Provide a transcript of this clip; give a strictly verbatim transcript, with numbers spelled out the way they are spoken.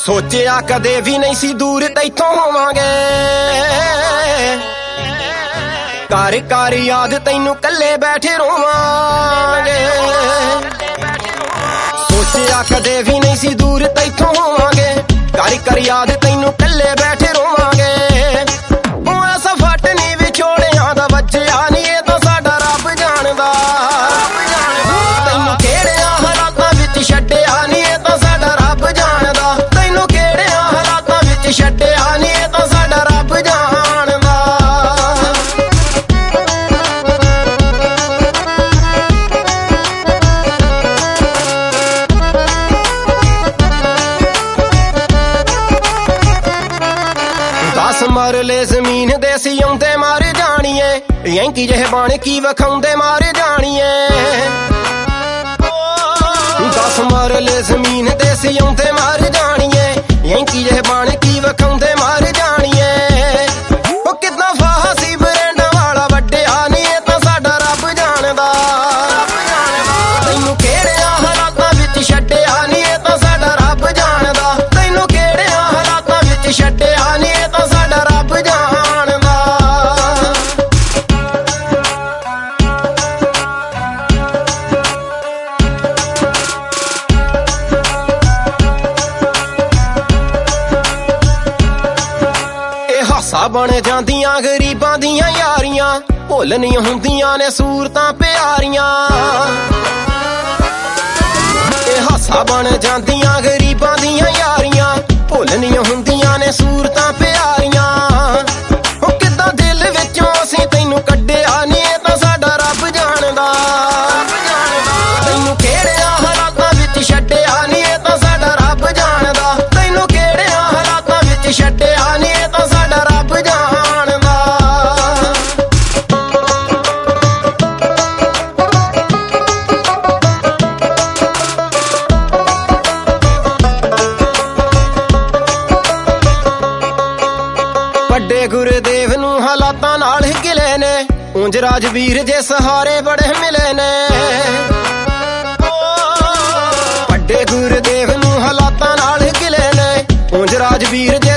ਸੋਚਿਆ ਕਦੇ ਵੀ ਨਹੀਂ ਸੀ ਦੂਰ ਤੈਥੋਂ ਹੋਵਾਂਗੇ, ਘਰ ਘਰ ਯਾਦ ਤੈਨੂੰ ਕੱਲੇ ਬੈਠੇ ਰੋਵਾਂਗੇ। ਸੋਚਿਆ ਕਦੇ ਵੀ ਨਹੀਂ ਸੀ ਦੂਰ ਤੈਥੋਂ ਹੋਵਾਂਗੇ, ਘਰ ਘਰ ਯਾਦ ਤੈਨੂੰ ਕੱਲੇ ਬੈਠੇ ਰੋਵਾਂਗੇ। ਉਹ ਐਸਾ ਫੱਟ ਨੀ ਵਿਛੋੜਿਆਂ ਦਾ ਵੱਜਿਆ ਨੀ, ਇਹ ਤਾਂ ਸਾਡਾ ਰੱਬ ਜਾਣਦਾ। ਤੈਨੂੰ ਕਿਹੜਿਆਂ ਹਾਲਾਤਾਂ ਵਿੱਚ ਛੱਡਿਆ ਨੀ, ਇਹ ਤਾਂ ਸਾਡਾ ਰੱਬ ਜਾਣਦਾ। ਤੈਨੂੰ ਕਿਹੜਿਆਂ ਹਾਲਾਤਾਂ ਵਿੱਚ ਛੱਡਿਆ ਨੀ, ਇਹ ਤਾਂ ਸਾਡਾ ਰੱਬ ਜਾਣਦਾ। ਦਸ ਮਰਲੇ ਜ਼ਮੀਨ ਦੇ ਸੀ ਆਉਂਦੇ ਮਰ ਜਾਣੀਏ, ਯੈਂਕੀ ਜਿਹੇ ਬਣ ਕੀ ਵਿਖਾਉਂਦੇ ਮਰ ਜਾਣੀਏ। ਦਸ ਮਰਲੇ ਜ਼ਮੀਨ ਦੇ ਸੀ ਆਉਂਦੇ ਮਰ ਜਾਣੀਏ, ਯੈਂਕੀ ਜਿਹੇ ਬਣ ਕੀ ਵਿਖਾਉਂਦੇ ਮਰ ਜਾਣੀਏ। ਉਹ ਕਿੱਦਾਂ ਫਾਹਾ ਸੀ ਬਰੇਂਡਾਂ ਵਾਲਾ ਵੱਡਿਆ ਨੀ, ਇਹ ਤਾਂ ਸਾਡਾ ਰੱਬ ਜਾਣਦਾ। ਤੈਨੂੰ ਕਿਹੜਿਆਂ ਹਾਲਾਤਾਂ ਵਿੱਚ ਛੱਡਿਆ ਨੀ, ਇਹ ਤਾਂ ਸਾਡਾ ਰੱਬ ਜਾਣਦਾ। ਤੈਨੂੰ ਕਿਹੜਿਆਂ ਹਾਲਾਤਾਂ ਵਿੱਚ ਛੱਡਿਆ ਨੀ, ਇਹ ਤਾਂ ਸਾਡਾ ਰੱਬ ਜਾਣਦਾ। ਇਹ ਹਾਸਾ ਬਣ ਜਾਂਦੀਆਂ ਗਰੀਬਾਂ ਦੀਆਂ ਯਾਰੀਆਂ, ਭੁੱਲ ਨਹੀਂ ਹੁੰਦੀਆਂ ਨੇ ਸੂਰਤਾਂ ਪਿਆਰੀਆਂ। ਇਹ ਹਾਸਾ ਬਣ ਜਾਂਦੀਆਂ ਗਰੀਬਾਂ ਦੀਆਂ ਯਾਰੀਆਂ, ਭੁੱਲ ਨਹੀਂ ਹੁੰਦੀਆਂ ਨੇ ਸੂਰਤਾਂ ਪਿਆਰੀਆਂ। ਉਹ ਕਿੱਦਾਂ ਦਿਲ ਵਿੱਚੋਂ ਅਸੀਂ ਤੈਨੂੰ ਕੱਢਿਆ ਨੀ, ਇਹ ਤਾਂ ਸਾਡਾ ਰੱਬ ਜਾਣਦਾ। ਤੈਨੂੰ ਕਿਹੜਿਆਂ ਹਾਲਾਤਾਂ ਵਿੱਚ ਛੱਡਿਆ ਨੀ, ਇਹ ਤਾਂ ਸਾਡਾ ਰੱਬ ਜਾਣਦਾ। ਤੈਨੂੰ ਕਿਹੜਿਆਂ ਹਾਲਾਤਾਂ ਵਿੱਚ ਛੱਡਿਆ ਨੀ, ਇਹ ਤਾਂ ਸਾਡਾ ਰੱਬ ਜਾਣਦਾ। ਵੱਡੇ ਗੁਰਦੇਵ ਨੂੰ ਹਾਲਾਤਾਂ ਨਾਲ ਗਿਲੇ ਨੇ, ਉਂਝ ਰਾਜਵੀਰ ਜੇ ਸਹਾਰੇ ਬੜੇ ਮਿਲੇ ਨੇ। ਵੱਡੇ ਗੁਰਦੇਵ ਨੂੰ ਹਾਲਾਤਾਂ ਨਾਲ ਗਿਲੇ ਨੇ, ਉਂਝ ਰਾਜਵੀਰ